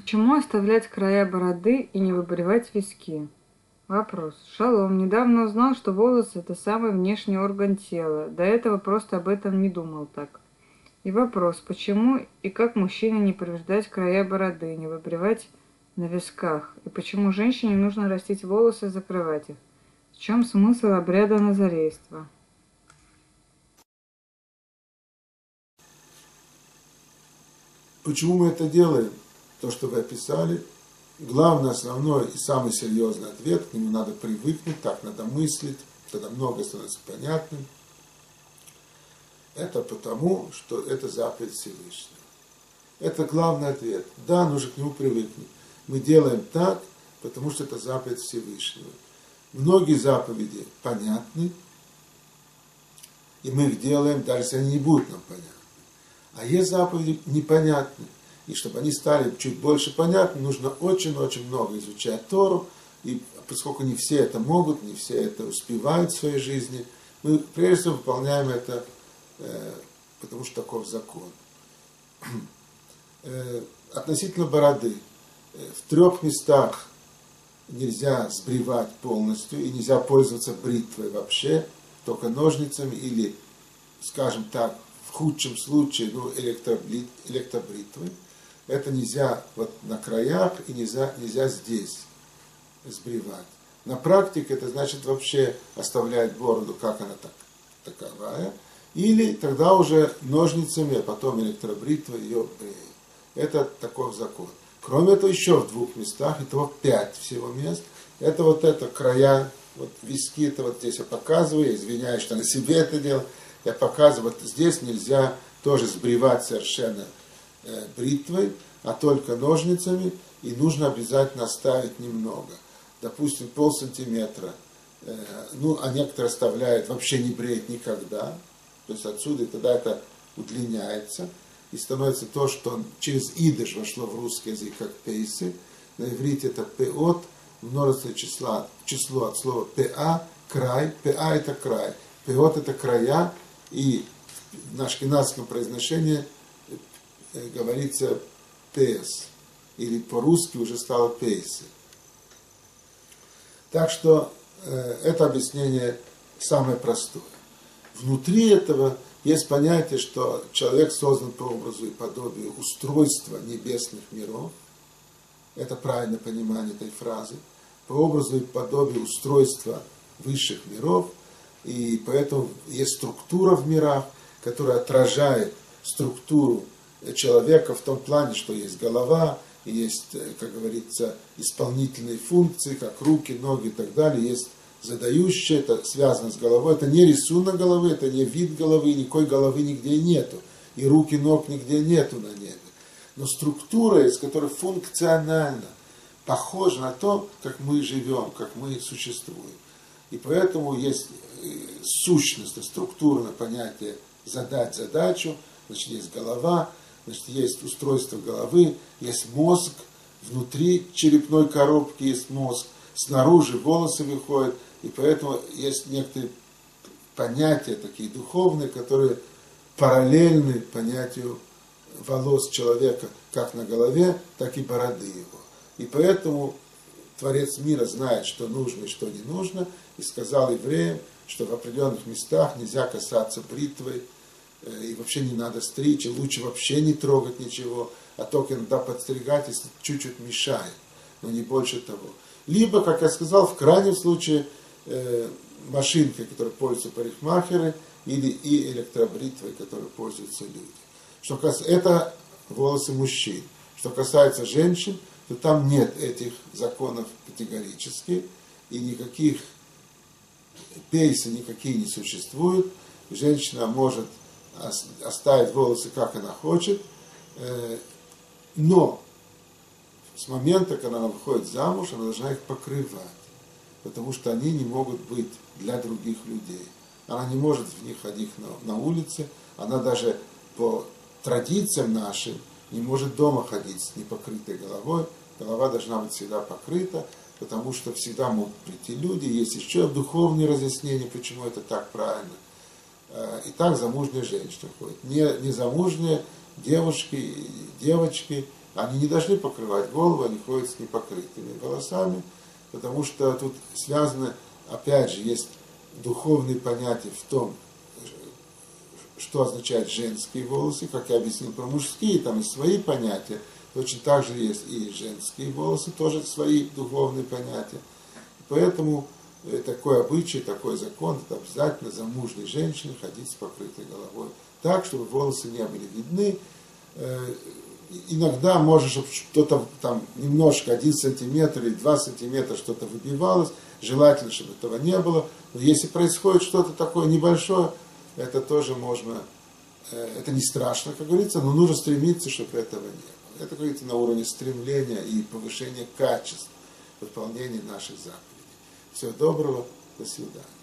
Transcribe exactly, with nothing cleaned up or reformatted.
Почему оставлять края бороды и не выбривать виски? Вопрос. Шалом. Недавно узнал, что волосы – это самый внешний орган тела. До этого просто об этом не думал так. И вопрос. Почему и как мужчине не повреждать края бороды, не выбривать на висках? И почему женщине нужно растить волосы и закрывать их? В чем смысл обряда назарейства? Почему мы это делаем? То, что вы описали. Главный, основной и самый серьезный ответ, к нему надо привыкнуть, так надо мыслить, тогда многое становится понятным. Это потому, что это заповедь Всевышнего. Это главный ответ. Да, нужно к нему привыкнуть. Мы делаем так, потому что это заповедь Всевышнего. Многие заповеди понятны, и мы их делаем, даже если они не будут нам понятны. А есть заповеди непонятны. И чтобы они стали чуть больше понятны, нужно очень-очень много изучать Тору. И поскольку не все это могут, не все это успевают в своей жизни, мы прежде всего выполняем это, э, потому что таков закон. Э, относительно бороды. Э, в трех местах нельзя сбривать полностью, и нельзя пользоваться бритвой вообще, только ножницами или, скажем так, в худшем случае, ну, электробрит, электробритвой. Это нельзя вот на краях и нельзя, нельзя здесь сбривать. На практике это значит вообще оставлять бороду, как она так, таковая, или тогда уже ножницами, а потом электробритвой ее бреют. Это такой закон. Кроме этого, еще в двух местах, итого пять всего мест, это вот это края, вот виски, это вот здесь я показываю, я извиняюсь, что на себе это делал, я показываю, вот здесь нельзя тоже сбривать совершенно э, бритвой, а только ножницами, и нужно обязательно оставить немного. Допустим, пол сантиметра, э, ну, а некоторые оставляют, вообще не бреют никогда, то есть отсюда, и тогда это удлиняется, и становится то, что через идыш вошло в русский язык как пейсы, на иврите это пеот, множество числа, число от слова пеа, край, пеа это край, пеот это края, и в ашкеназском произношении говорится пес, или по-русски уже стало пейсы. Так что э, это объяснение самое простое. Внутри этого есть понятие, что человек создан по образу и подобию устройства небесных миров. Это правильное понимание этой фразы. По образу и подобию устройства высших миров. И поэтому есть структура в мирах, которая отражает структуру человека в том плане, что есть голова, есть, как говорится, исполнительные функции, как руки, ноги и так далее. Есть задающее, это связано с головой. Это не рисунок головы, это не вид головы, никакой головы нигде нету. И рук, и ног нигде нету на небе. Но структура, из которой функционально похожа на то, как мы живем, как мы существуем. И поэтому есть сущностное, структурное понятие задать задачу, значит, есть голова, значит, есть устройство головы, есть мозг, внутри черепной коробки есть мозг, снаружи волосы выходят, и поэтому есть некоторые понятия такие духовные, которые параллельны понятию волос человека как на голове, так и бороды его. И поэтому Творец мира знает, что нужно и что не нужно, и сказал евреям, что в определенных местах нельзя касаться бритвой, и вообще не надо стричь, и лучше вообще не трогать ничего, а только иногда подстригать, если чуть-чуть мешает, но не больше того. Либо, как я сказал, в крайнем случае э, машинкой, которой пользуются парикмахеры, или и электробритвой, которой пользуются люди. Что касается, это волосы мужчин. Что касается женщин, то там нет этих законов категорически, и никаких пейсы никакие не существуют. Женщина может оставить волосы, как она хочет, э, но с момента, когда она выходит замуж, она должна их покрывать, потому что они не могут быть для других людей. Она не может в них ходить на, на улице, она даже по традициям нашим не может дома ходить с непокрытой головой. Голова должна быть всегда покрыта, потому что всегда могут прийти люди. Есть еще духовные разъяснения, почему это так правильно. И так замужняя женщина ходит. Не, не замужние девушки, девочки, Они не должны покрывать голову, они ходят с непокрытыми волосами, потому что тут связано, опять же, есть духовные понятия в том, что означают женские волосы, как я объяснил про мужские, там есть свои понятия, точно так же есть и женские волосы, тоже свои духовные понятия. Поэтому такой обычай, такой закон, это обязательно замужней женщине ходить с покрытой головой, так, чтобы волосы не были видны. Иногда может, чтобы что-то там немножко, один сантиметр или два сантиметра что-то выбивалось, желательно, чтобы этого не было. Но если происходит что-то такое небольшое, это тоже можно, это не страшно, как говорится, но нужно стремиться, чтобы этого не было. Это, говорится, на уровне стремления и повышения качества выполнения наших заповедей. Всего доброго, до свидания.